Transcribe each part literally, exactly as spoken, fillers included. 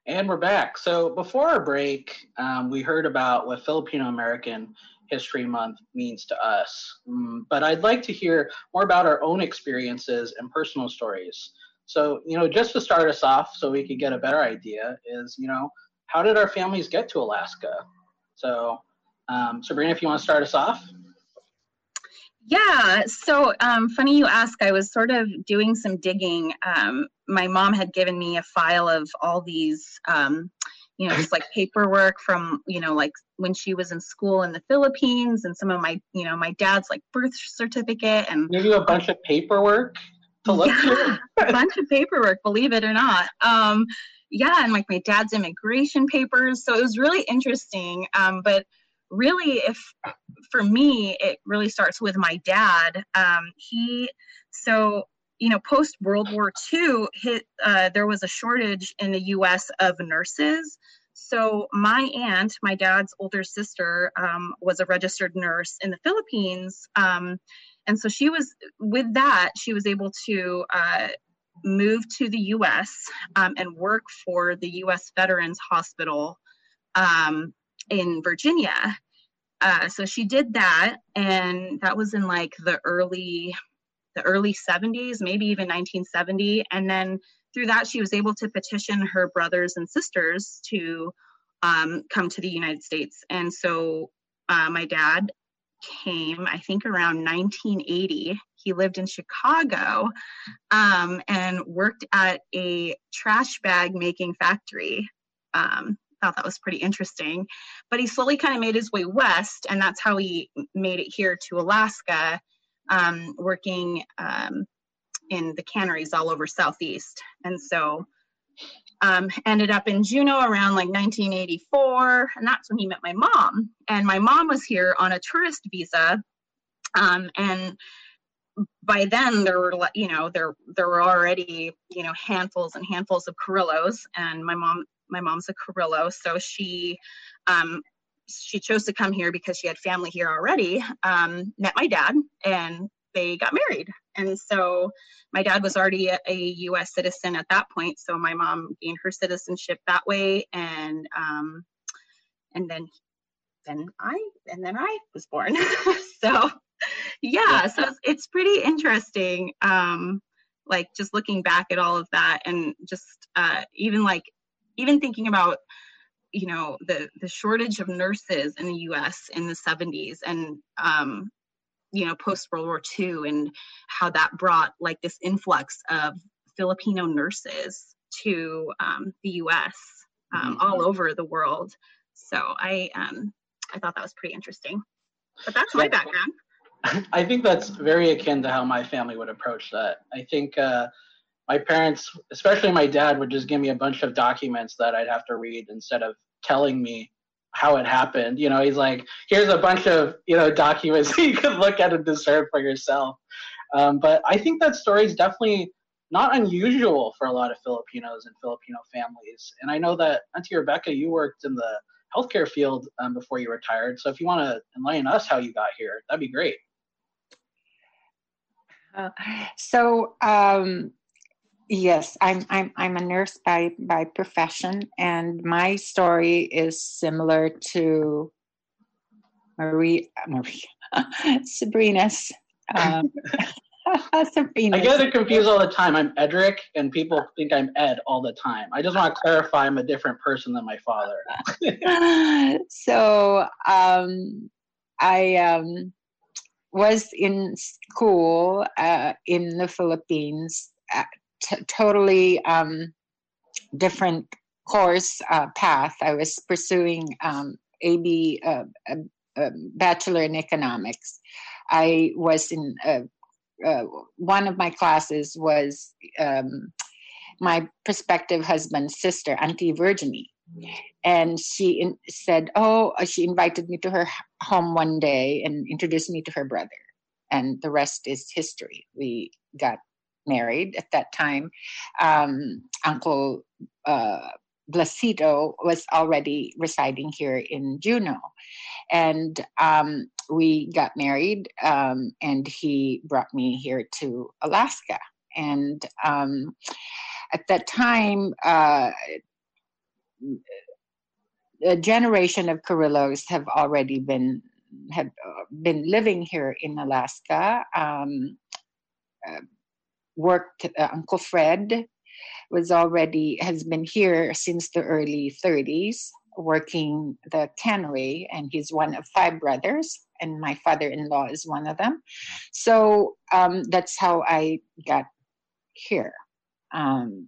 And we're back. So before our break, um, we heard about what Filipino American History Month means to us. Um, but I'd like to hear more about our own experiences and personal stories. So, you know, just to start us off so we could get a better idea is, you know, how did our families get to Alaska? So, um, Sabrina, if you want to start us off. Yeah, so um, funny you ask. I was sort of doing some digging. Um, my mom had given me a file of all these, um, you know, just like paperwork from, you know, like when she was in school in the Philippines, and some of my, you know, my dad's like birth certificate, and Give you a bunch of paperwork to look yeah, through. a bunch of paperwork, believe it or not. Um, yeah, and like my dad's immigration papers. So it was really interesting. Um, but really, if for me, it really starts with my dad. Um, he, so, you know, post World War Two, hit, uh, there was a shortage in the U S of nurses. So my aunt, my dad's older sister, um, was a registered nurse in the Philippines. Um, and so she was, with that, she was able to uh, move to the U S um, and work for the U S Veterans Hospital um, in Virginia. Uh, so she did that, and that was in like the early, the early seventies, maybe even nineteen seventy. And then through that, she was able to petition her brothers and sisters to um, come to the United States. And so uh, my dad came, I think, around nineteen eighty. He lived in Chicago um, and worked at a trash bag making factory. Um, thought that was pretty interesting. But he slowly kind of made his way west, and that's how he made it here to Alaska, um, working um, in the canneries all over Southeast. And so um, ended up in Juneau around like nineteen eighty-four, and that's when he met my mom. And my mom was here on a tourist visa, um, and by then there were, you know, there there were already, you know, handfuls and handfuls of Carrillos, and my mom my mom's a Carrillo, so she um, she chose to come here because she had family here already. Um, met my dad, and they got married. And so my dad was already a, a U S citizen at that point, so my mom gained her citizenship that way, and um, and then then I and then I was born. So yeah, so it's, it's pretty interesting. Um, like just looking back at all of that, and just uh, even like even thinking about, you know, the the shortage of nurses in the U S in the seventies, and um, you know, post World War Two, and how that brought like this influx of Filipino nurses to um, the U S um, mm-hmm. all over the world. So I um, I thought that was pretty interesting. But that's my background. I think that's very akin to how my family would approach that. I think uh, my parents, especially my dad, would just give me a bunch of documents that I'd have to read instead of telling me how it happened. You know, he's like, here's a bunch of, you know, documents you could look at and discern for yourself. Um, but I think that story is definitely not unusual for a lot of Filipinos and Filipino families. And I know that, Auntie Rebecca, you worked in the healthcare field um, before you retired. So if you want to enlighten us how you got here, that'd be great. Uh, so um, yes, I'm I'm I'm a nurse by by profession, and my story is similar to Marie Marie Sabrina's. Um, Sabrina's. I get it confused all the time. I'm Edric, and people think I'm Ed all the time. I just want to clarify I'm a different person than my father. So um, I. Um, was in school uh, in the Philippines, uh, t- totally um, different course uh, path. I was pursuing um, A B, uh, a, a Bachelor in Economics. I was in, uh, uh, one of my classes was um, my prospective husband's sister, Auntie Virginie. And she in, said, oh, she invited me to her home one day and introduced me to her brother. And the rest is history. We got married at that time. Um, Uncle uh, Blasito was already residing here in Juneau. And um, we got married, um, and he brought me here to Alaska. And um, at that time, uh, a generation of Carrillos have already been have uh, been living here in Alaska. Um, uh, worked. Uh, Uncle Fred was already has been here since the early thirties, working the cannery, and he's one of five brothers, and my father-in-law is one of them. So um, that's how I got here. Um,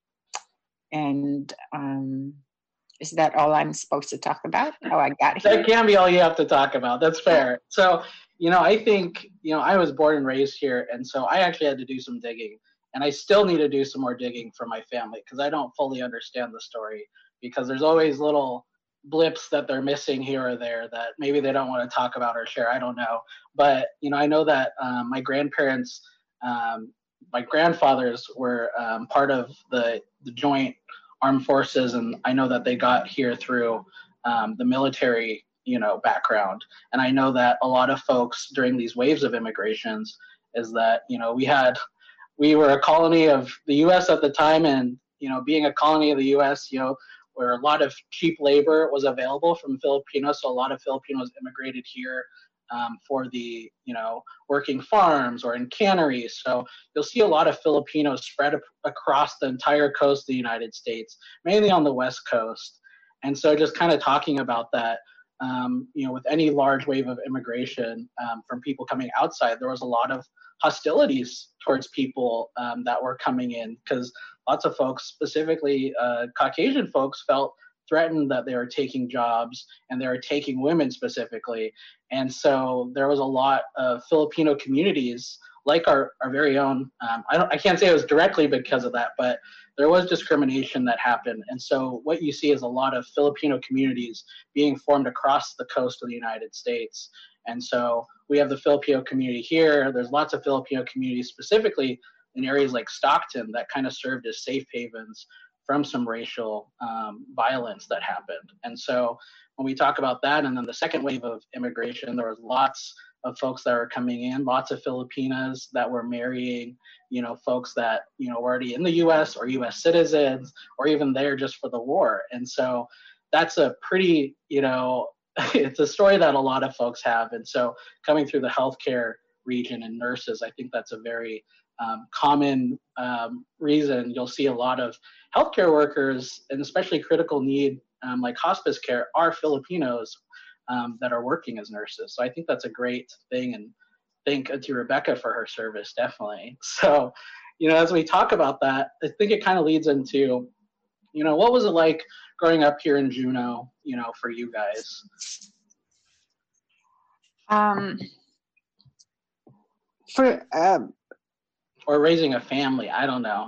and um, is that all I'm supposed to talk about? How I got here? That can be all you have to talk about. That's fair. So, you know, I think, you know, I was born and raised here, and so I actually had to do some digging. And I still need to do some more digging for my family because I don't fully understand the story, because there's always little blips that they're missing here or there that maybe they don't want to talk about or share. I don't know. But, you know, I know that um, my grandparents, um, my grandfathers were um, part of the, the joint armed forces, and I know that they got here through um, the military, you know, background. And I know that a lot of folks during these waves of immigrations is that, you know, we had, we were a colony of the U S at the time, and, you know, being a colony of the U S, you know, where a lot of cheap labor was available from Filipinos, so a lot of Filipinos immigrated here um, for the, you know, working farms or in canneries. So you'll see a lot of Filipinos spread across the entire coast of the United States, mainly on the West Coast. And so just kind of talking about that, um, you know, with any large wave of immigration um, from people coming outside, there was a lot of hostilities towards people um, that were coming in, because lots of folks, specifically uh, Caucasian folks, felt threatened that they were taking jobs and they were taking women specifically. And so there was a lot of Filipino communities like our, our very own. Um, I, don't, I can't say it was directly because of that, but there was discrimination that happened. And so what you see is a lot of Filipino communities being formed across the coast of the United States. And so we have the Filipino community here. There's lots of Filipino communities specifically in areas like Stockton that kind of served as safe havens from some racial um, violence that happened. And so when we talk about that, and then the second wave of immigration, there was lots of folks that were coming in, lots of Filipinas that were marrying, you know, folks that, you know, were already in the U S or U S citizens, or even there just for the war. And so that's a pretty, you know, it's a story that a lot of folks have. And so coming through the healthcare region and nurses, I think that's a very um, common um, reason. You'll see a lot of healthcare workers, and especially critical need, um, like hospice care, are Filipinos um, that are working as nurses. So I think that's a great thing, and thank to Rebecca for her service, definitely. So, you know, as we talk about that, I think it kind of leads into, you know, what was it like growing up here in Juneau, you know, for you guys? Um, for um, or raising a family, I don't know.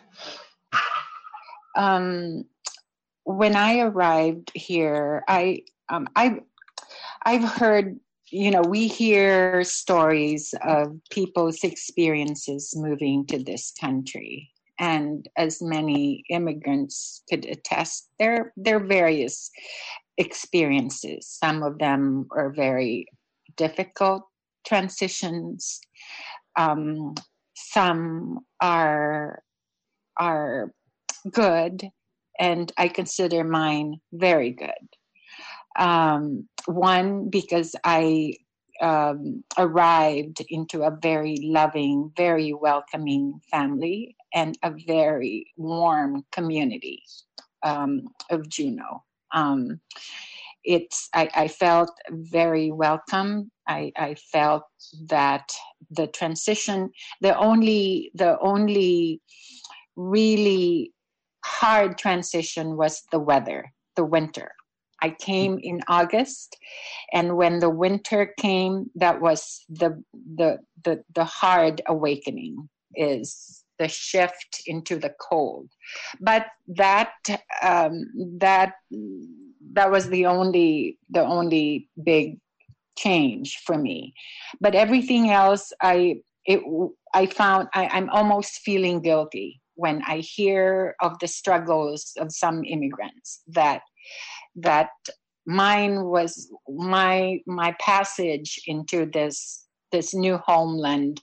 um, when I arrived here, I um, I I've heard, you know, we hear stories of people's experiences moving to this country. And as many immigrants could attest, there, there are various experiences. Some of them are very difficult transitions. Um, some are, are good, and I consider mine very good. Um, one, because I um, arrived into a very loving, very welcoming family and a very warm community um, of Juneau. Um, it's I, I felt very welcome. I, I felt that the transition, the only the only really hard transition was the weather, the winter. I came in August, and when the winter came, that was the the the, the hard awakening, is the shift into the cold. But that um, that that was the only the only big change for me. But everything else, I it I found I, I'm almost feeling guilty when I hear of the struggles of some immigrants, that that mine was my my passage into this this new homeland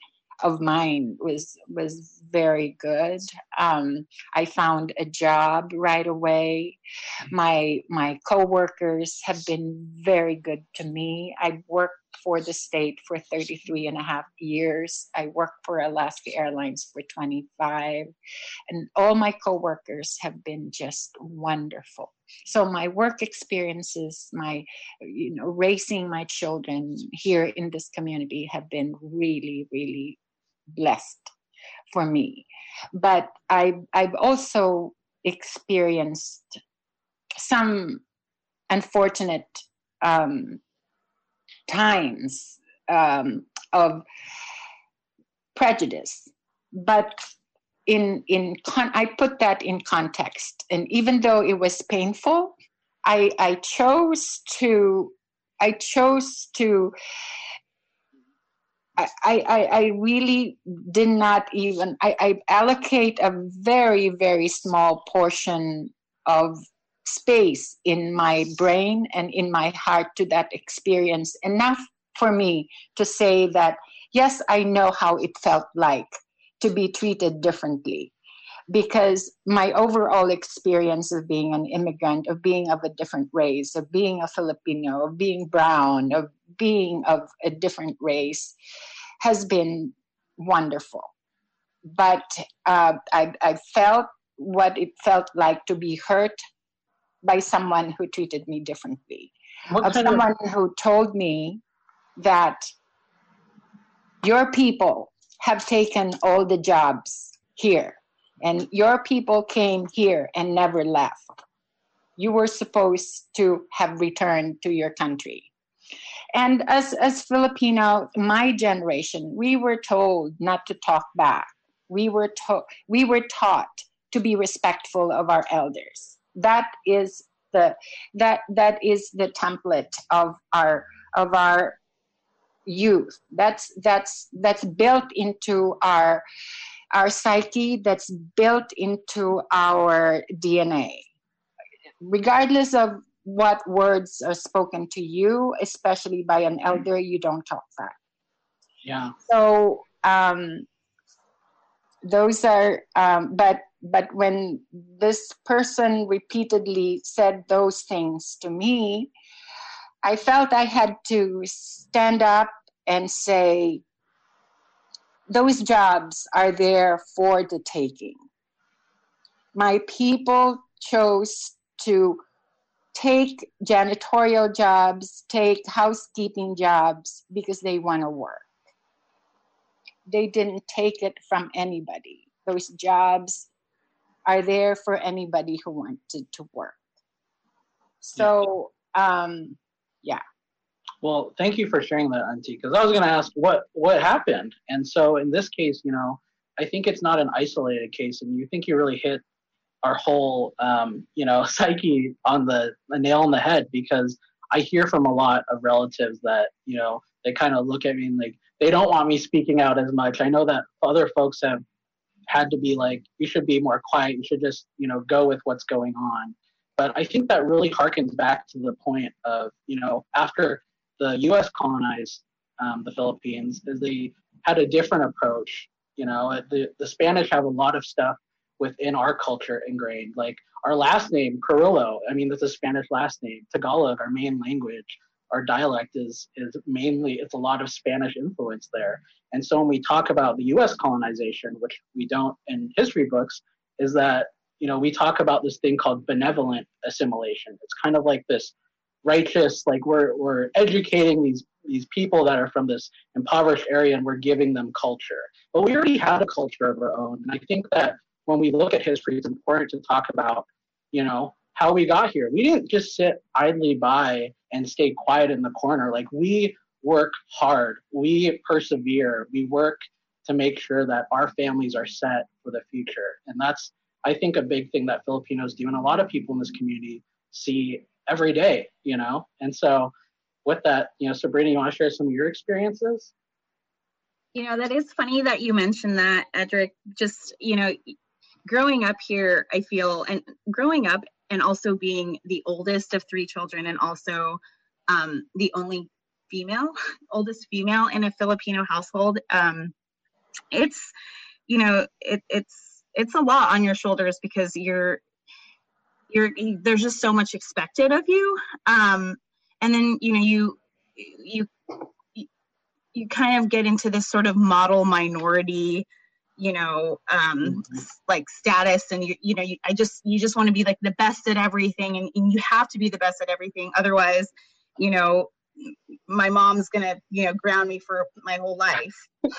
of mine was was very good. Um, I found a job right away. My my coworkers have been very good to me. I worked for the state for thirty-three and a half years. I worked for Alaska Airlines for twenty-five, and all my coworkers have been just wonderful. So my work experiences, my, you know, raising my children here in this community have been really, really blessed for me. But I, I've also experienced some unfortunate um, times um, of prejudice, but in in con- I put that in context, and even though it was painful, I I chose to I chose to I I, I really did not even I, I allocate a very very small portion of space in my brain and in my heart to that experience, enough for me to say that yes, I know how it felt like to be treated differently, because my overall experience of being an immigrant, of being of a different race, of being a Filipino, of being brown, of being of a different race has been wonderful. But uh, I, I felt what it felt like to be hurt by someone who treated me differently, What of kind someone of who told me that your people have taken all the jobs here, and your people came here and never left. You were supposed to have returned to your country. And as as Filipino, my generation, we were told not to talk back. We were taught we were taught to be respectful of our elders. That is the that that is the template of our of our youth. That's that's that's built into our our psyche. That's built into our D N A. Regardless of what words are spoken to you, especially by an elder, you don't talk back. yeah. So um, those are, um, but but when this person repeatedly said those things to me, I felt I had to stand up and say, those jobs are there for the taking. My people chose to take janitorial jobs, take housekeeping jobs because they want to work. They didn't take it from anybody. Those jobs are there for anybody who wanted to work. So, um, yeah. Well, thank you for sharing that, Auntie, because I was going to ask what what happened. And so in this case, you know, I think it's not an isolated case, and you think you really hit our whole, um, you know, psyche on the, the nail on the head, because I hear from a lot of relatives that, you know, they kind of look at me and like, they don't want me speaking out as much. I know that other folks have had to be like, you should be more quiet. You should just, you know, go with what's going on. But I think that really harkens back to the point of, you know, after the U S colonized um, the Philippines, is they had a different approach. You know, the, the Spanish have a lot of stuff within our culture ingrained, like our last name, Carrillo. I mean, that's a Spanish last name. Tagalog, our main language, our dialect is is mainly, it's a lot of Spanish influence there. And so when we talk about the U S colonization, which we don't in history books, is that, you know, we talk about this thing called benevolent assimilation. It's kind of like this righteous, like we're we're educating these these people that are from this impoverished area, and we're giving them culture. But we already had a culture of our own. And I think that when we look at history, it's important to talk about, you know, how we got here. We didn't just sit idly by and stay quiet in the corner. Like, we work hard, we persevere, we work to make sure that our families are set for the future. And that's, I think, a big thing that Filipinos do, and a lot of people in this community see every day, you know? And so with that, you know, Sabrina, you want to share some of your experiences? You know, that is funny that you mentioned that, Edric. Just, you know, growing up here, I feel, and growing up and also being the oldest of three children, and also um, the only female, oldest female in a Filipino household, um, it's, you know, it, it's, it's a lot on your shoulders because you're, you're, there's just so much expected of you. Um, and then, you know, you, you, you kind of get into this sort of model minority, you know, um, mm-hmm. like status. And you, you know, you, I just, you just want to be like the best at everything. And, and you have to be the best at everything. Otherwise, you know, my mom's going to, you know, ground me for my whole life.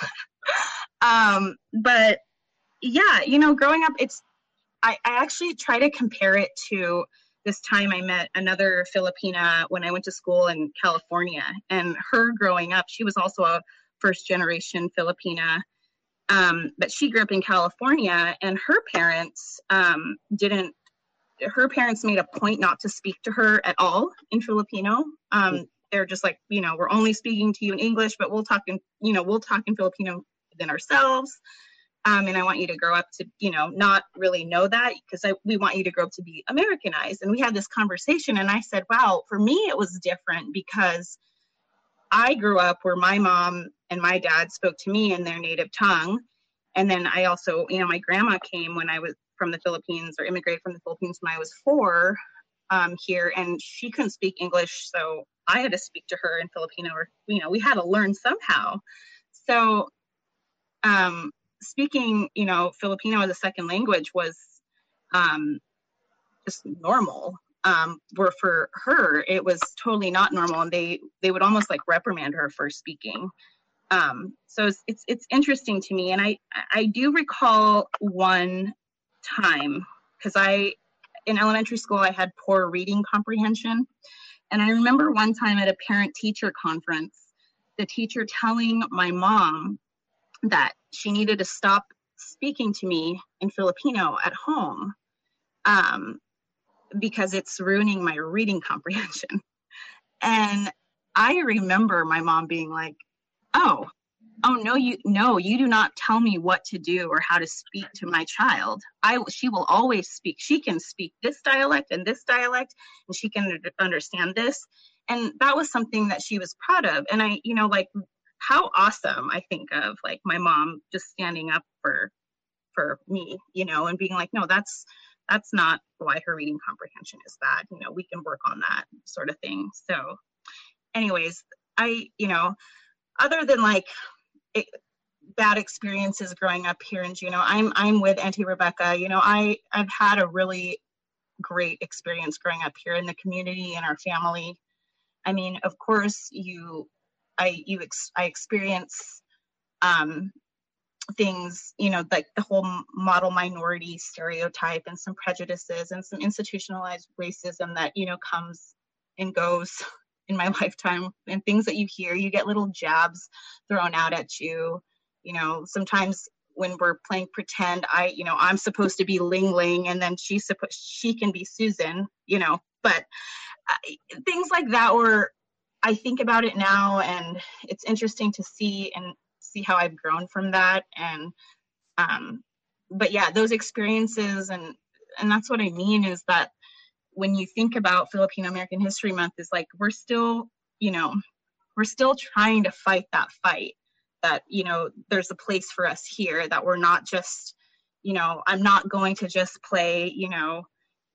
um, but yeah, you know, growing up, it's, I, I actually try to compare it to this time I met another Filipina when I went to school in California, and her growing up, she was also a first generation Filipina, um, but she grew up in California, and her parents um, didn't, her parents made a point not to speak to her at all in Filipino. Um, they're just like, you know, we're only speaking to you in English, but we'll talk in, you know, we'll talk in Filipino within ourselves. Um, and I want you to grow up to, you know, not really know that because I, we want you to grow up to be Americanized. And we had this conversation and I said, wow, for me, it was different because I grew up where my mom and my dad spoke to me in their native tongue. And then I also, you know, my grandma came when I was from the Philippines or immigrated from the Philippines when I was four um, here, and she couldn't speak English. So I had to speak to her in Filipino, or, you know, we had to learn somehow. So, um, speaking, you know, Filipino as a second language was um, just normal. Um, where for her, it was totally not normal, and they they would almost like reprimand her for speaking. Um, so it's, it's it's interesting to me, and I I do recall one time because I in elementary school I had poor reading comprehension, and I remember one time at a parent-teacher conference, the teacher telling my mom that she needed to stop speaking to me in Filipino at home um, because it's ruining my reading comprehension. And I remember my mom being like, oh, oh, no, you no, you do not tell me what to do or how to speak to my child. I, she will always speak. She can speak this dialect and this dialect, and she can understand this. And that was something that she was proud of. And I, you know, like, how awesome I think of like my mom just standing up for for me, you know, and being like, no, that's that's not why her reading comprehension is bad. You know, we can work on that sort of thing. So anyways, I, you know, other than like it, bad experiences growing up here in Juneau, I'm I'm with Auntie Rebecca. You know, I, I've had a really great experience growing up here in the community and our family. I mean, of course, you I you ex, I experience um, things, you know, like the whole model minority stereotype and some prejudices and some institutionalized racism that, you know, comes and goes in my lifetime, and things that you hear, you get little jabs thrown out at you. You know, sometimes when we're playing pretend, I, you know, I'm supposed to be Ling Ling, and then she's supposed, she can be Susan, you know, but uh, things like that were, I think about it now, and it's interesting to see and see how I've grown from that. And, um, but yeah, those experiences, and, and that's what I mean is that when you think about Filipino American History Month, is like, we're still, you know, we're still trying to fight that fight, that, you know, there's a place for us here, that we're not just, you know, I'm not going to just play, you know,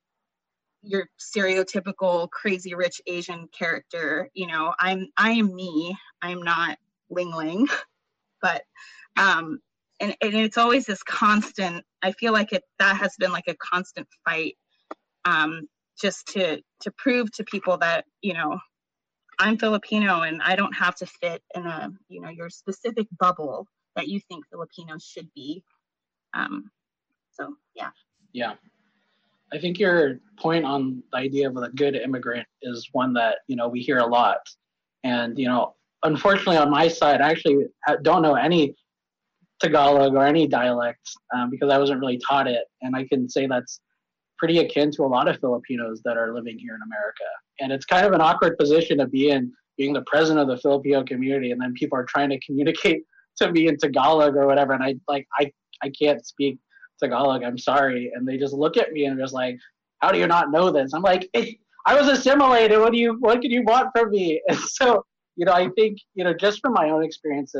your stereotypical crazy rich Asian character. You know, I'm, I am me, I'm not Ling Ling, but, um, and, and it's always this constant, I feel like it, that has been like a constant fight, um, just to, to prove to people that, you know, I'm Filipino and I don't have to fit in a, you know, your specific bubble that you think Filipinos should be. Um, so, yeah. Yeah. I think your point on the idea of a good immigrant is one that, you know, we hear a lot. And, you know, unfortunately on my side, I actually don't know any Tagalog or any dialect um, because I wasn't really taught it. And I can say that's pretty akin to a lot of Filipinos that are living here in America. And it's kind of an awkward position to be in, being the president of the Filipino community, and then people are trying to communicate to me in Tagalog or whatever, and I like I, I can't speak Tagalog, I'm sorry. And they just look at me and just like, how do you not know this? I'm like, I was assimilated, what do you what can you want from me? And so, you know, I think, you know, just from my own experiences,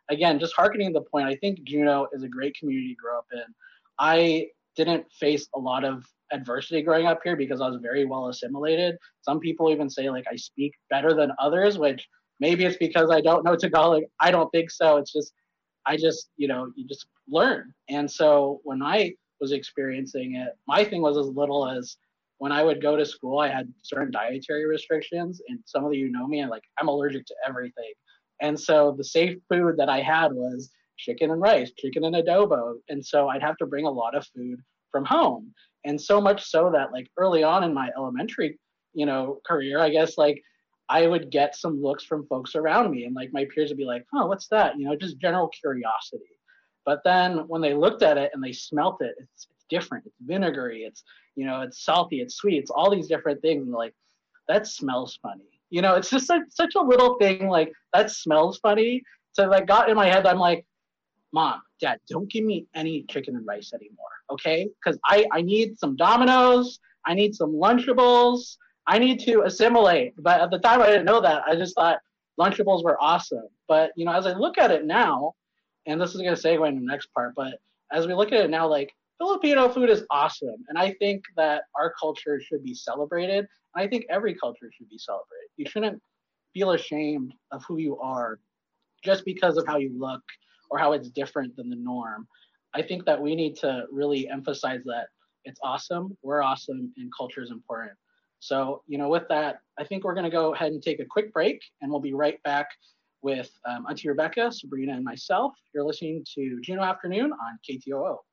again, just hearkening the point, I think Juneau is a great community to grow up in. I didn't face a lot of adversity growing up here because I was very well assimilated. Some people even say like I speak better than others, which maybe it's because I don't know Tagalog. I don't think so. It's just, I just, you know, you just learn. And so when I was experiencing it, my thing was as little as when I would go to school, I had certain dietary restrictions, and some of you know me, and like I'm allergic to everything. And so the safe food that I had was chicken and rice, chicken and adobo. And so I'd have to bring a lot of food from home. And so much so that like early on in my elementary, you know, career, I guess like I would get some looks from folks around me, and like my peers would be like, oh, what's that? You know, just general curiosity. But then when they looked at it and they smelt it, it's, it's different. It's vinegary. It's, you know, it's salty. It's sweet. It's all these different things. And like, that smells funny. You know, it's just like such a little thing. Like that smells funny. So like got in my head, I'm like, Mom, Dad, don't give me any chicken and rice anymore. Okay. Cause I, I need some Dominoes. I need some Lunchables. I need to assimilate. But at the time I didn't know that. I just thought Lunchables were awesome. But, you know, as I look at it now, and this is going to segue into the next part, but as we look at it now, like Filipino food is awesome. And I think that our culture should be celebrated. And I think every culture should be celebrated. You shouldn't feel ashamed of who you are just because of how you look or how it's different than the norm. I think that we need to really emphasize that it's awesome, we're awesome, and culture is important. So, you know, with that, I think we're going to go ahead and take a quick break, and we'll be right back with um, Auntie Rebecca, Sabrina, and myself. You're listening to Juneau Afternoon on K T O O.